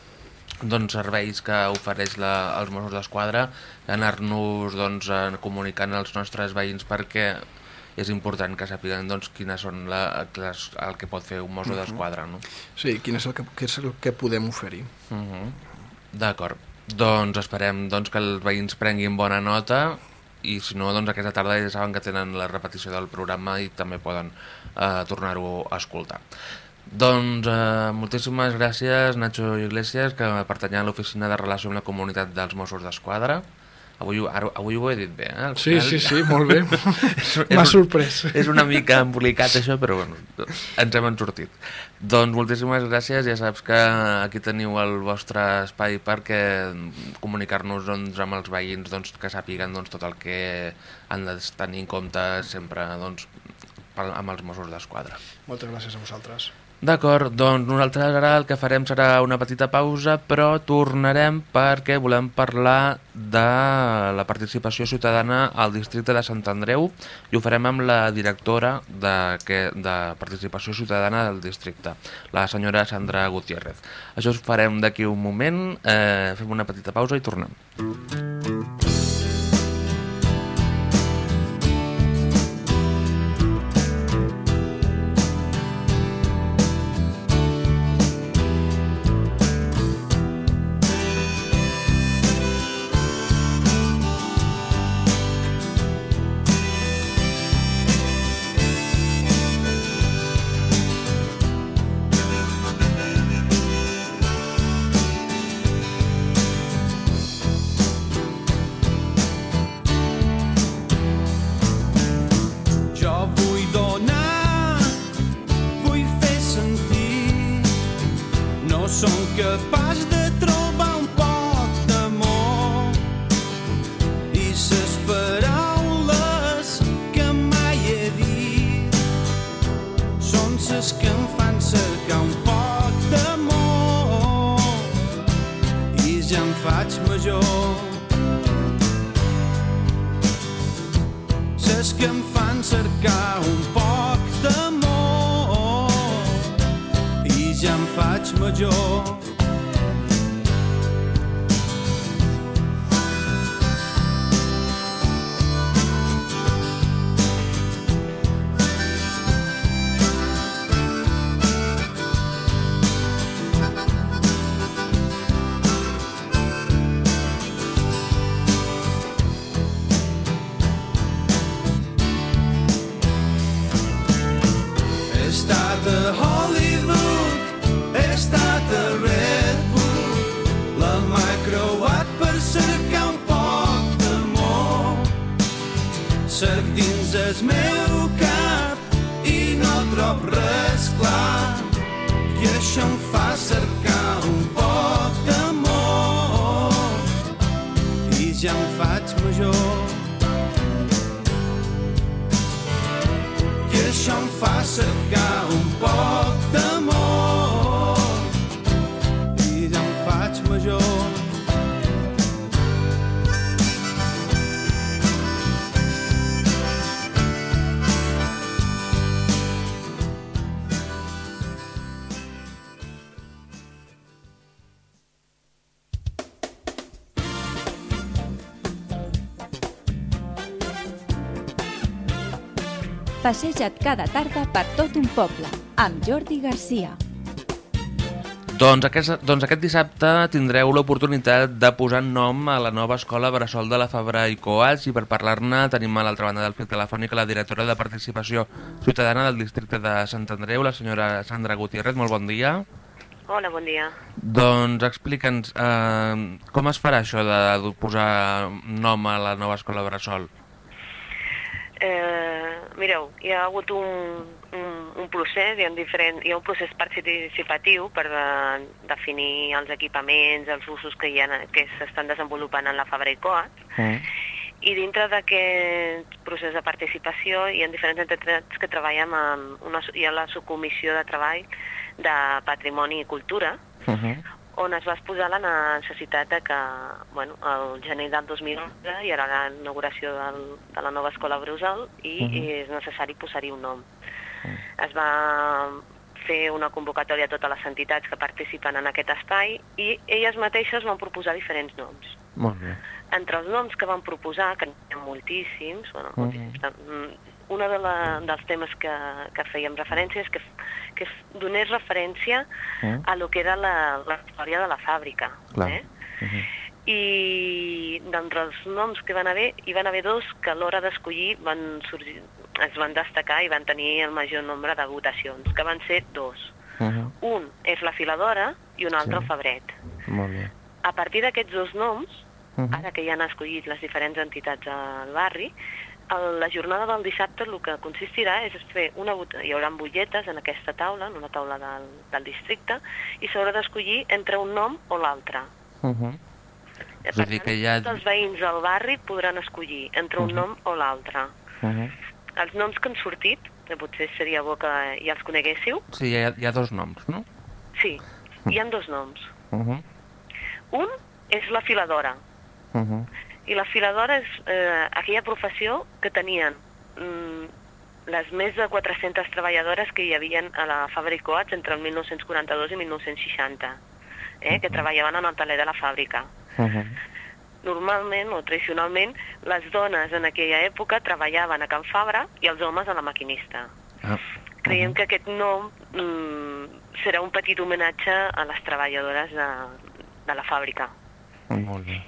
doncs, serveis que ofereix la, els Mossos d'Esquadra, anar-nos doncs, comunicant als nostres veïns perquè és important que sapiguen doncs, quines són la, les, el que pot fer un Mosso uh-huh. d'Esquadra. No? Sí, quin és el que, què és el que podem oferir. Uh-huh. D'acord. Doncs esperem doncs, que els veïns prenguin bona nota i si no, doncs, aquesta tarda ja saben que tenen la repetició del programa i també poden eh, tornar-ho a escoltar. Doncs eh, moltíssimes gràcies Nacho Iglesias, que pertany a l'Oficina de Relació amb la Comunitat dels Mossos d'Esquadra. Avui, ara, avui ho he dit bé, eh? Sí, sí, sí, molt bé. M'ha sorprès. És una mica embolicat això, però bueno, ens hem en sortit. Doncs moltíssimes gràcies, ja saps que aquí teniu el vostre espai perquè comunicar-nos doncs, amb els veïns doncs, que sàpiguen doncs, tot el que han de tenir en compte sempre doncs, amb els Mossos d'Esquadra. Moltes gràcies a vosaltres. D'acord, doncs nosaltres ara el que farem serà una petita pausa, però tornarem perquè volem parlar de la participació ciutadana al districte de Sant Andreu i ho farem amb la directora de, de participació ciutadana del districte, la senyora Sandra Gutiérrez. Això ho farem d'aquí un moment, eh, fem una petita pausa i tornem. Passeja't cada tarda per tot un poble, amb Jordi Garcia. Doncs aquest, doncs aquest dissabte tindreu l'oportunitat de posar nom a la nova escola bressol de la Fabra i Coats i per parlar-ne tenim a l'altra banda del fil telefònic la directora de Participació Ciutadana del districte de Sant Andreu, la senyora Sandra Gutiérrez. Molt bon dia. Hola, bon dia. Doncs explica'ns, eh, com es farà això de posar nom a la nova escola bressol? Eh, mireu, hi ha hagut un, un, un procés, hi ha, diferent, hi ha un procés participatiu per de, definir els equipaments, els usos que hi ha, que s'estan desenvolupant en la Fabra i Coats, mm. i dintre d'aquest procés de participació hi ha diferents entitats que treballen amb una, hi ha la subcomissió de treball de Patrimoni i Cultura, uh-huh. on es va exposar la necessitat de que, bueno, el gener del dos mil onze hi haurà la inauguració del, de la nova escola bressol i uh-huh. és necessari posar-hi un nom. Uh-huh. Es va fer una convocatòria a totes les entitats que participen en aquest espai i elles mateixes van proposar diferents noms. Molt bé. Entre els noms que van proposar, que n'hi ha moltíssims, bueno, uh-huh. moltíssims, un de la, dels temes que, que fèiem referència és que, que donés referència uh-huh. a lo que era la, la història de la fàbrica. Eh? Uh-huh. I d'entre els noms que van haver, hi van haver dos que a l'hora d'escollir van sorgir, es van destacar i van tenir el major nombre de votacions, que van ser dos. Uh-huh. Un és la Filadora i un altre sí. el Fabret. Molt bé. A partir d'aquests dos noms, uh-huh. ara que ja han escollit les diferents entitats al barri, la jornada del dissabte el que consistirà és fer una vota... Hi haurà butlletes en aquesta taula, en una taula del, del districte, i s'haurà d'escollir entre un nom o l'altre. Uh-huh. Per tant, que ja... tots els veïns del barri podran escollir entre un uh-huh. nom o l'altre. Uh-huh. Els noms que han sortit que potser seria bo que ja els coneguéssiu. Sí, hi ha, hi ha dos noms, no? Sí, hi ha dos noms. Uh -huh. Un és la filadora. Uh -huh. I la filadora és eh, aquella professió que tenien mm, les més de quatre-centes treballadores que hi havia a la fàbrica Coats entre el mil nou-cents quaranta-dos i mil nou-cents seixanta, eh, que treballaven en el taler de la fàbrica. Uh -huh. Normalment o tradicionalment les dones en aquella època treballaven a Can Fabra i els homes a la maquinista. Ah. Creiem Uh -huh. que aquest nom mm, serà un petit homenatge a les treballadores de, de la fàbrica. Molt bé.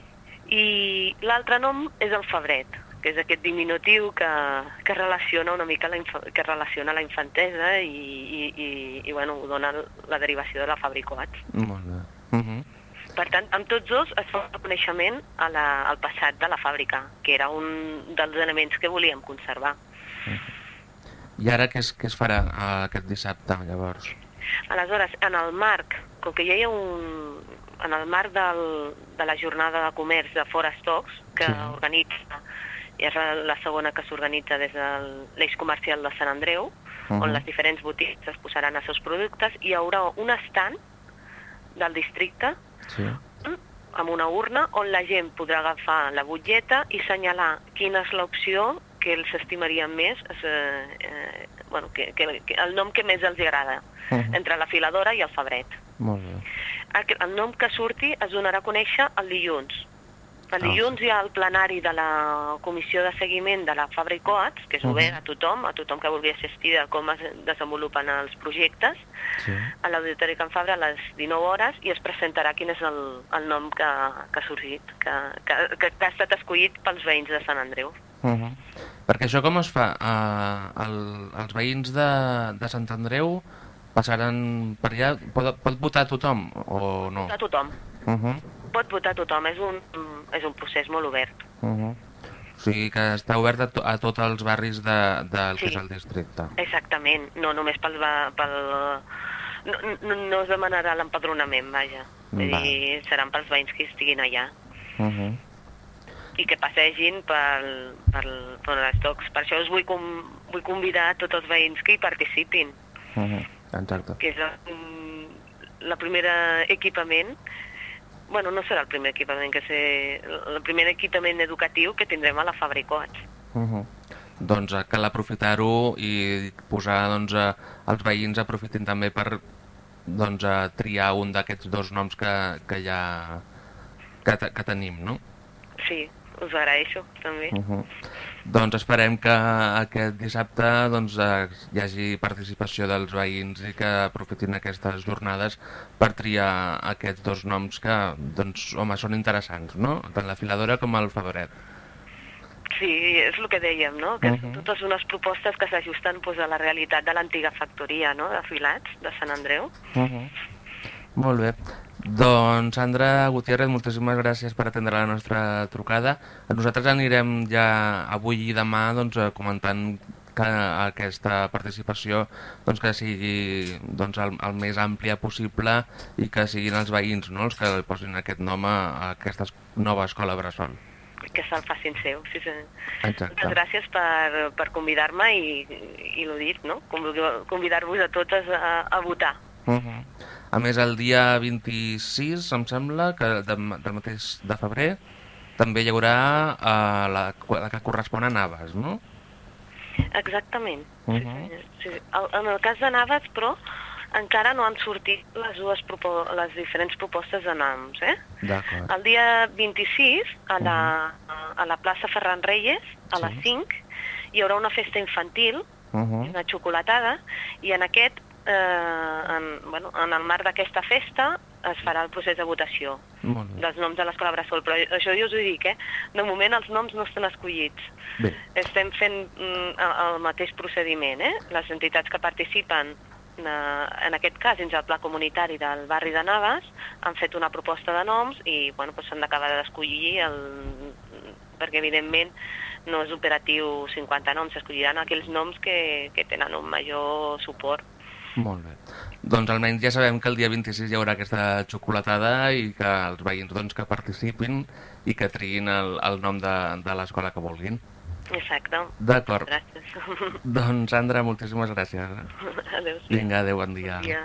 I l'altre nom és el Fabret, que és aquest diminutiu que, que relaciona una mica la, que relaciona la infantesa i, i, i, i bueno, dona la derivació de la fàbrica Coats. Molt bé. Uh -huh. Per tant, amb tots dos es fa un reconeixement a la, al passat de la fàbrica, que era un dels elements que volíem conservar. Uh -huh. I ara què es, què es farà uh, aquest dissabte, llavors? Aleshores, en el marc, com que ja hi ha un... en el marc del, de la jornada de comerç de Fora Stocks, que sí. organitza, i és la segona que s'organitza des de l'eix comercial de Sant Andreu, uh -huh. on les diferents botigues es posaran els seus productes, i hi haurà un estand del districte sí. amb una urna on la gent podrà agafar la butlleta i assenyalar quina és l'opció que els estimarien més, eh, eh, bueno, que, que, que el nom que més els agrada, uh -huh. entre la filadora i el Fabret. Molt bé. El nom que surti es donarà a conèixer el dilluns. El dilluns hi ha el plenari de la comissió de seguiment de la fàbrica Coats, que és obert a tothom, a tothom que vulgui assistir a com es desenvolupen els projectes, sí. a l'Auditori Can Fabra a les dinou hores, i es presentarà quin és el, el nom que, que ha sorgit, que, que, que, que ha estat escollit pels veïns de Sant Andreu. Uh -huh. Perquè això com es fa? Uh, el, els veïns de, de Sant Andreu passaran per allà? Pot, pot votar tothom o no? Votar tothom. Uh -huh. Pot votar tothom, és un, és un procés molt obert. Uh -huh. O sigui que està obert a, to a tots els barris de, del sí. que és el districte. Exactament, no només pel... pel no, no, no es demanarà l'empadronament, vaja. Vull Va. dir, seran pels veïns que estiguin allà. Uh -huh. I que passegin per, per, per les tocs. Per això us vull, com, vull convidar a tots els veïns que hi participin. Uh -huh. Exacte. Que és la, la primera equipament, bueno, no serà el primer equipament, que ser el primer equipament educatiu que tindrem a la fàbrica Coats. Uh -huh. Doncs cal aprofitar-ho i posar, doncs, els veïns aprofitin també per, doncs, triar un d'aquests dos noms que, que ja que, que tenim, no? Sí, us agraeixo, també. Uh -huh. Doncs esperem que aquest dissabte doncs, hi hagi participació dels veïns i que aprofitin aquestes jornades per triar aquests dos noms que, doncs, home, són interessants, no? Tant la filadora com el Fabret. Sí, és el que dèiem, no? Que uh -huh. són totes unes propostes que s'ajusten pues, a la realitat de l'antiga factoria, no?, de filats de Sant Andreu. Uh -huh. Molt bé. Doncs, Sandra Gutiérrez, moltíssimes gràcies per atendre la nostra trucada. Nosaltres anirem ja avui i demà doncs, comentant que aquesta participació doncs, que sigui doncs, el, el més àmplia possible i que siguin els veïns, no?, els que posin aquest nom a aquesta nova escola bressol. Que se'l facin seu, sí, sí. Exacte. Moltes gràcies per, per convidar-me i, i l'ho dit, no?, convidar-vos a totes a, a votar. Uh -huh. A més, el dia vint-i-sis, em sembla, que del, del mateix de febrer, també hi haurà uh, la, la que correspon a Navas, no? Exactament. Uh -huh. sí, sí, sí. El, en el cas de Navas, però, encara no han sortit les, dues les diferents propostes de noms, eh? D'acord. El dia vint-i-sis, a la, a la plaça Ferran Reyes, a sí. les cinc, hi haurà una festa infantil, uh -huh. una xocolatada, i en aquest Eh, en, bueno, en el marc d'aquesta festa es farà el procés de votació dels noms de l'escola bressol, però això jo us ho dic, eh? De moment els noms no estan escollits. Bé. Estem fent mm, el, el mateix procediment, eh? Les entitats que participen, eh, en aquest cas dins el pla comunitari del barri de Navas, han fet una proposta de noms i bueno, doncs s'han d'acabar d'escollir el... perquè evidentment no és operatiu cinquanta noms, s'escolliran aquells noms que, que tenen un major suport. Molt bé. Doncs almenys ja sabem que el dia vint-i-sis hi haurà aquesta xocolatada i que els veïns doncs, que participin i que triïn el, el nom de, de l'escola que vulguin. Exacte. D'acord. Gràcies. Doncs, Sandra, moltíssimes gràcies. Adéu. Vinga, adéu, bon dia. Ja.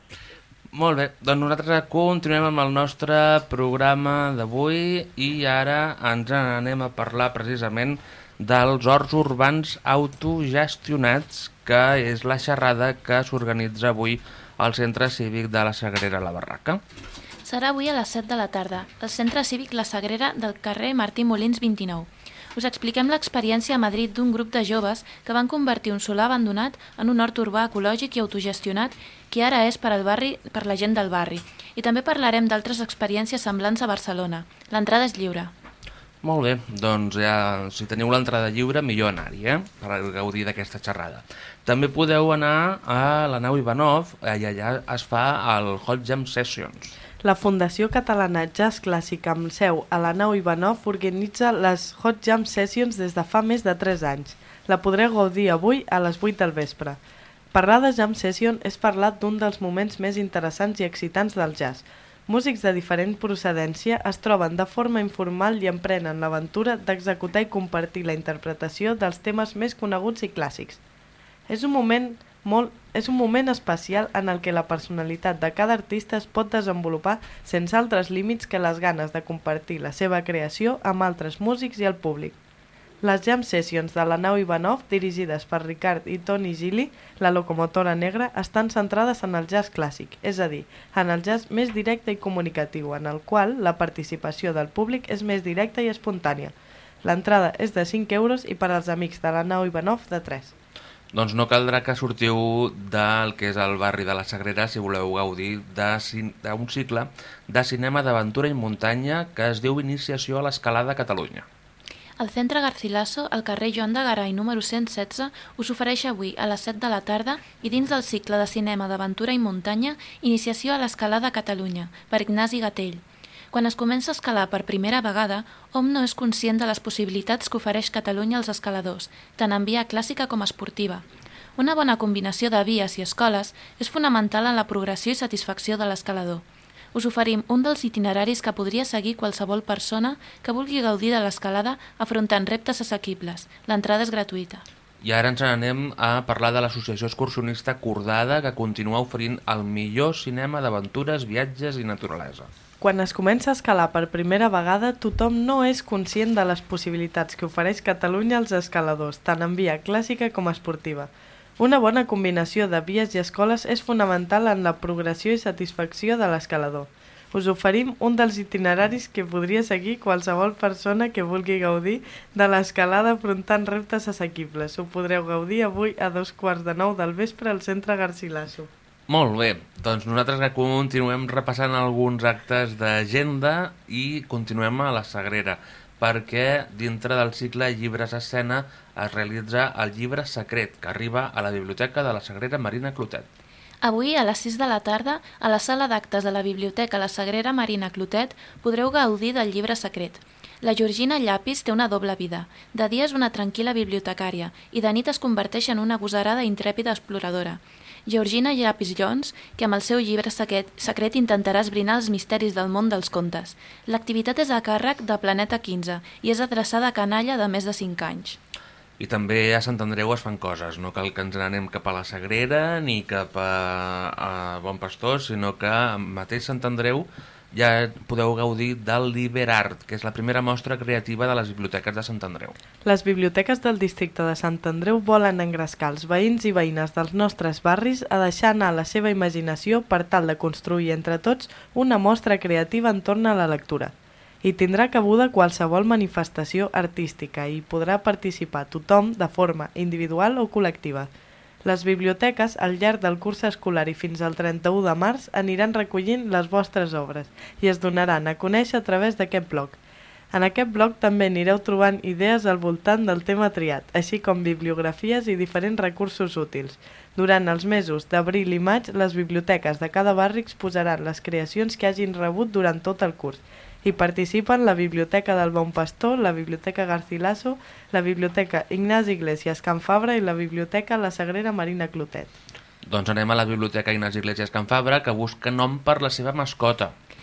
Molt bé, doncs nosaltres continuem amb el nostre programa d'avui i ara ens anem a parlar precisament dels horts urbans autogestionats, que és la xerrada que s'organitza avui al Centre Cívic de la Sagrera La Barraca. Serà avui a les set de la tarda, al Centre Cívic La Sagrera del carrer Martí Molins vint-i-nou. Us expliquem l'experiència a Madrid d'un grup de joves que van convertir un solar abandonat en un hort urbà ecològic i autogestionat que ara és per al barri, per la gent del barri. I també parlarem d'altres experiències semblants a Barcelona. L'entrada és lliure. Molt bé, doncs ja, si teniu l'entrada lliure, millor anar-hi, eh? Per gaudir d'aquesta xerrada. També podeu anar a la nau Ivanov, i allà es fa el Hot Jam Sessions. La Fundació Catalana Jazz Clàssic amb seu a la nau Ivanov organitza les Hot Jam Sessions des de fa més de tres anys. La podreu gaudir avui a les vuit del vespre. Parlar de Jam Session és parlar d'un dels moments més interessants i excitants del jazz. Músics de diferent procedència es troben de forma informal i emprenen l'aventura d'executar i compartir la interpretació dels temes més coneguts i clàssics. És un moment molt, és un moment especial en el que la personalitat de cada artista es pot desenvolupar sense altres límits que les ganes de compartir la seva creació amb altres músics i el públic. Les Jam Sessions de la nau Ivanov, dirigides per Ricard i Toni Gili, la locomotora negra, estan centrades en el jazz clàssic, és a dir, en el jazz més directe i comunicatiu, en el qual la participació del públic és més directa i espontània. L'entrada és de cinc euros i per als amics de la nau Ivanov de tres. Doncs no caldrà que sortiu del que és el barri de la Sagrera si voleu gaudir d'un cicle de cinema d'aventura i muntanya que es diu Iniciació a l'Escalada a Catalunya. El Centre Garcilaso, al carrer Joan de Garay número cent setze, us ofereix avui a les set de la tarda i dins del cicle de cinema d'aventura i muntanya Iniciació a l'Escalada a Catalunya, per Ignasi Gatell. Quan es comença a escalar per primera vegada, hom no és conscient de les possibilitats que ofereix Catalunya als escaladors, tant en via clàssica com esportiva. Una bona combinació de vies i escoles és fonamental en la progressió i satisfacció de l'escalador. Us oferim un dels itineraris que podria seguir qualsevol persona que vulgui gaudir de l'escalada afrontant reptes assequibles. L'entrada és gratuïta. I ara ens anem a parlar de l'associació excursionista Cordada, que continua oferint el millor cinema d'aventures, viatges i naturalesa. Quan es comença a escalar per primera vegada, tothom no és conscient de les possibilitats que ofereix Catalunya als escaladors, tant en via clàssica com esportiva. Una bona combinació de vies i escoles és fonamental en la progressió i satisfacció de l'escalador. Us oferim un dels itineraris que podria seguir qualsevol persona que vulgui gaudir de l'escalada afrontant reptes assequibles. Ho podreu gaudir avui a dos quarts de nou del vespre al Centre Garcilaso. Molt bé, doncs nosaltres que continuem repassant alguns actes d'agenda i continuem a la Sagrera, perquè dintre del cicle Llibres a Escena es realitza el Llibre Secret, que arriba a la Biblioteca de la Sagrera Marina Clotet. Avui, a les sis de la tarda, a la sala d'actes de la Biblioteca La Sagrera Marina Clotet, podreu gaudir del Llibre Secret. La Georgina Llapis té una doble vida. De dia és una tranquil·la bibliotecària i de nit es converteix en una agosarada i intrèpida exploradora. Georgina Llapis Jones, que amb el seu llibre secret, secret intentarà esbrinar els misteris del món dels contes. L'activitat és a càrrec de Planeta quinze i és adreçada a canalla de més de cinc anys. I també a Sant Andreu es fan coses, no cal que ens n'anem cap a la Sagrera ni cap a, a Bon Pastor, sinó que mateix Sant Andreu ja podeu gaudir del Liberart, que és la primera mostra creativa de les biblioteques de Sant Andreu. Les biblioteques del districte de Sant Andreu volen engrescar els veïns i veïnes dels nostres barris a deixar anar la seva imaginació per tal de construir entre tots una mostra creativa entorn a la lectura. Hi tindrà cabuda qualsevol manifestació artística i podrà participar tothom de forma individual o col·lectiva. Les biblioteques, al llarg del curs escolar i fins al trenta-u de març, aniran recollint les vostres obres i es donaran a conèixer a través d'aquest blog. En aquest blog també anireu trobant idees al voltant del tema triat, així com bibliografies i diferents recursos útils. Durant els mesos d'abril i maig, les biblioteques de cada barri exposaran les creacions que hagin rebut durant tot el curs. Hi participen la Biblioteca del Bon Pastor, la Biblioteca Garcilaso, la Biblioteca Ignasi Iglesias Can Fabra i la Biblioteca La Sagrera Marina Clotet. Doncs anem a la Biblioteca Ignasi Iglesias Can Fabra, que busca nom per la seva mascota.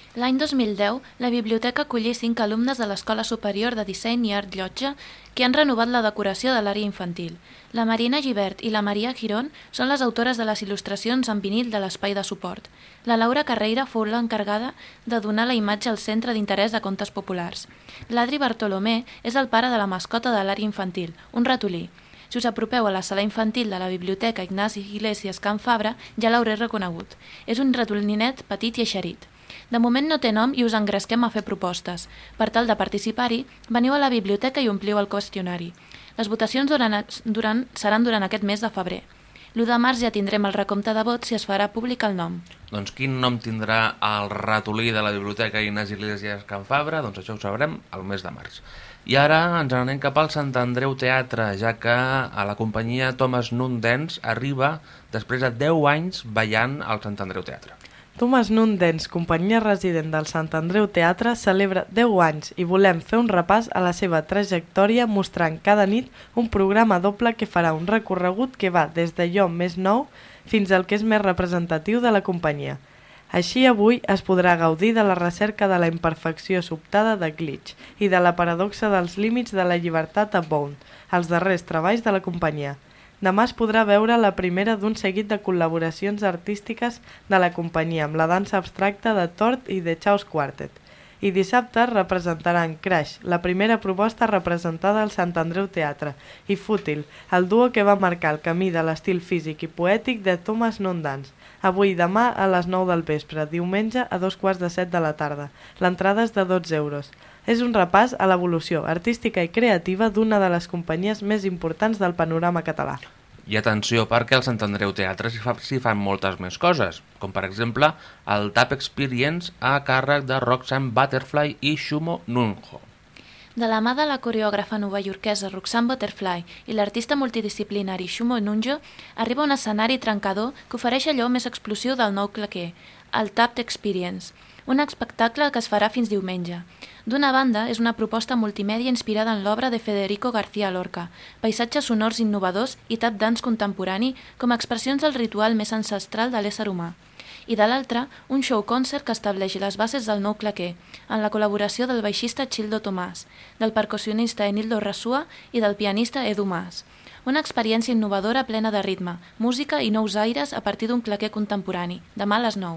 L'any dos mil deu, la biblioteca acollí cinc alumnes de l'Escola Superior de Disseny i Art Llotja que han renovat la decoració de l'àrea infantil. La Marina Gibert i la Maria Girón són les autores de les il·lustracions en vinil de l'espai de suport. La Laura Carreira fou l'encarregada de donar la imatge al Centre d'Interès de Contes Populars. L'Adri Bartolomé és el pare de la mascota de l'àrea infantil, un ratolí. Si us apropeu a la sala infantil de la Biblioteca Ignasi Iglesias Can Fabra, ja l'hauré reconegut. És un ratolinet petit i eixerit. De moment no té nom i us engresquem a fer propostes. Per tal de participar-hi, veniu a la biblioteca i ompliu el qüestionari. Les votacions durant, durant, seran durant aquest mes de febrer. l'u de març ja tindrem el recompte de vots i es farà públic el nom. Doncs quin nom tindrà el ratolí de la Biblioteca Ignasi Iglesias Can Fabra? Doncs això ho sabrem el mes de març. I ara ens anem cap al Sant Andreu Teatre, ja que a la companyia Thomas Nunn Dance arriba després de deu anys ballant al Sant Andreu Teatre. Thomas Nunn Dance, companyia resident del Sant Andreu Teatre, celebra deu anys i volem fer un repàs a la seva trajectòria mostrant cada nit un programa doble que farà un recorregut que va des d'allò més nou fins al que és més representatiu de la companyia. Així avui es podrà gaudir de la recerca de la imperfecció sobtada de Glitch i de la paradoxa dels límits de la llibertat a Bound, els darrers treballs de la companyia. Demà es podrà veure la primera d'un seguit de col·laboracions artístiques de la companyia amb la dansa abstracta de Tort i The Chaos Quartet. I dissabte representaran Crash, la primera proposta representada al Sant Andreu Teatre, i Fútil, el duo que va marcar el camí de l'estil físic i poètic de Thomas Nunn Dance. Avui i demà a les nou del vespre, diumenge a dos quarts de set de la tarda. L'entrada és de dotze euros. És un repàs a l'evolució artística i creativa d'una de les companyies més importants del panorama català. I atenció, perquè al Sant Andreu Teatre s'hi fa, s'hi fan moltes més coses, com per exemple el Tap Experience a càrrec de Roxanne Butterfly i Shumo Nunho. De la mà de la coreògrafa novaiorquesa Roxanne Butterfly i l'artista multidisciplinari Shumo Nunjo, arriba un escenari trencador que ofereix allò més explosiu del nou claquer, el Tap Experience, un espectacle que es farà fins diumenge. D'una banda, és una proposta multimèdia inspirada en l'obra de Federico García Lorca, paisatges sonors innovadors i tap dance contemporani com a expressions del ritual més ancestral de l'ésser humà. I de l'altra, un show-concert que estableix les bases del nou claquer, en la col·laboració del baixista Childo Tomàs, del percussionista Enildo Rasua i del pianista Edu Mas. Una experiència innovadora plena de ritme, música i nous aires a partir d'un claquer contemporani, demà a les nou.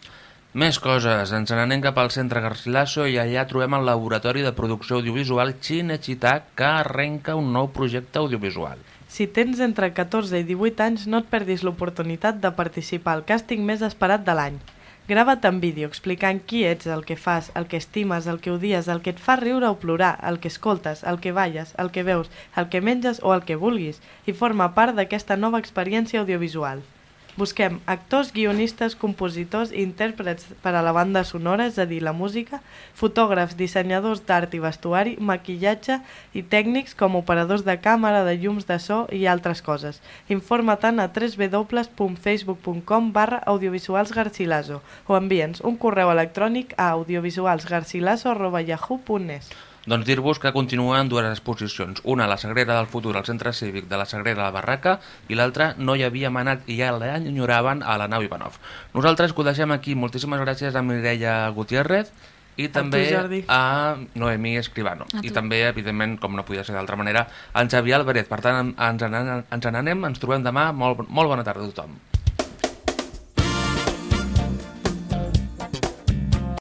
Més coses, ens n'anem cap al centre Garcilaso i allà trobem el laboratori de producció audiovisual Cinecittà que arrenca un nou projecte audiovisual. Si tens entre catorze i divuit anys, no et perdis l'oportunitat de participar al càsting més esperat de l'any. Grava't en vídeo explicant qui ets, el que fas, el que estimes, el que odies, el que et fa riure o plorar, el que escoltes, el que balles, el que veus, el que menges o el que vulguis, i forma part d'aquesta nova experiència audiovisual. Busquem actors, guionistes, compositors i intèrprets per a la banda sonora, és a dir, la música, fotògrafs, dissenyadors d'art i vestuari, maquillatge i tècnics com operadors de càmera, de llums de so i altres coses. Informa-te'n a w w w punt facebook punt com barra audiovisualsgarcilaso o envia'ns un correu electrònic a audiovisualsgarcilaso arroba yahoo punt es. Doncs dir-vos que continuen dues exposicions, una a la Sagrera del Futur al Centre Cívic de la Sagrera de la Barraca i l'altra no hi havíem anat i ja l'enyoraven a la nau Ivanov. Nosaltres que ho deixem aquí. Moltíssimes gràcies a Mireia Gutiérrez i també a, tu, a Noemí Escribano. I també, evidentment, com no podia ser d'altra manera, a en Xavier Alvarez. Per tant, ens n'anem, ens trobem demà. Molt, molt bona tarda a tothom.